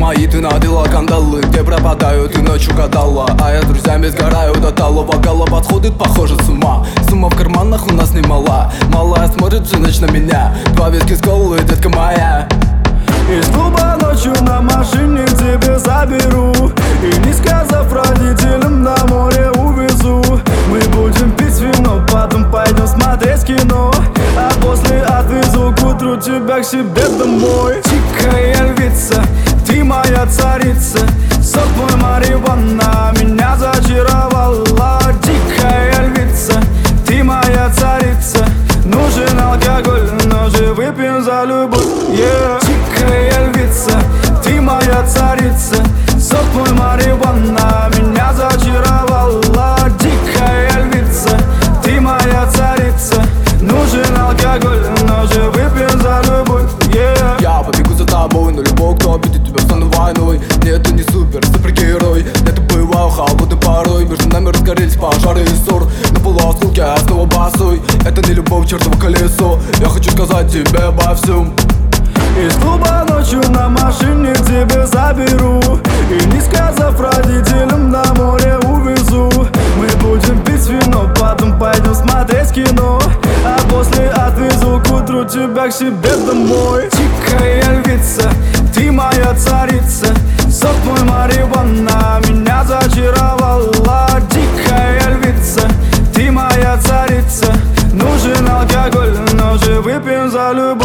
мои ты надела кандалы, где пропадаю, ты ночью гадала. А я с друзьями сгораю до талого, голова сходит, похоже, с ума. Сумма в карманах у нас немала, малая смотрит всю ночь на меня. Два виски с колой, детка моя. Из клуба ночью на машине к тебе заберу, и не сказав родителям, на море увезу. Мы будем пить вино, потом пойдем смотреть кино, а после отвезу к утру тебя к себе домой. Тихая львица, ты моя царица, сок твой марихуана меня зачаровала. Тихая львица, ты моя царица, нужен алкоголь, но же выпьем за любовь, yeah. Тихая львица, ты моя царица, сок твой марихуана меня зачаровала. Дикая львица, ты моя царица, нужен алкоголь, но же выпьем за любовь, yeah. Я побегу за тобой, но любой, кто обидит тебя, стану войной. Нет, ты не супергерой, это бываю холодной порой. Между нами разгорелись пожары и ссор, на полуосколке я снова босой. Это не любовь, чертово колесо, я хочу сказать тебе обо всем. Из клуба ночью на машине к тебе заберу, и не сказав родителям, на море увезу. Мы будем пить вино, потом пойдем смотреть кино, а после отвезу к утру тебя к себе домой. Тихая львица, ты моя царица, сок твой марихуана меня зачаровала. Дикая львица, ты моя царица, нужен алкоголь, но же выпьем за любовь.